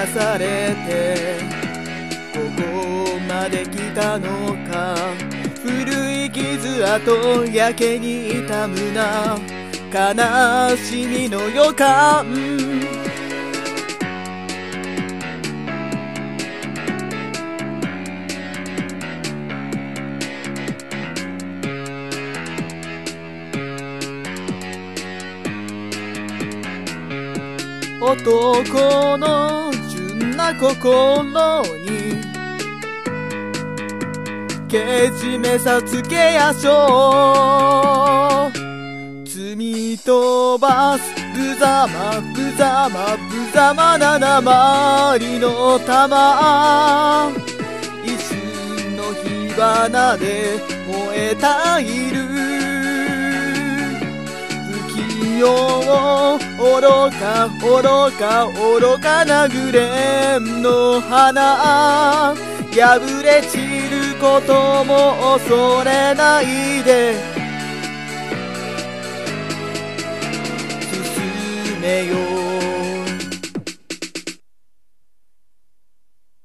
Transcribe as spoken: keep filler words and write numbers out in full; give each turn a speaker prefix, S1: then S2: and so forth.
S1: されてここまで来たのか。古い傷跡やけに痛むな悲しみの予感。男の純な心にけじめさつけやしょう。積み飛ばす無様無様無様な鉛の玉。一瞬の火花で燃えたいる不器用愚か愚か愚かなグレンの花。破れ散ることも恐れないで進めよう。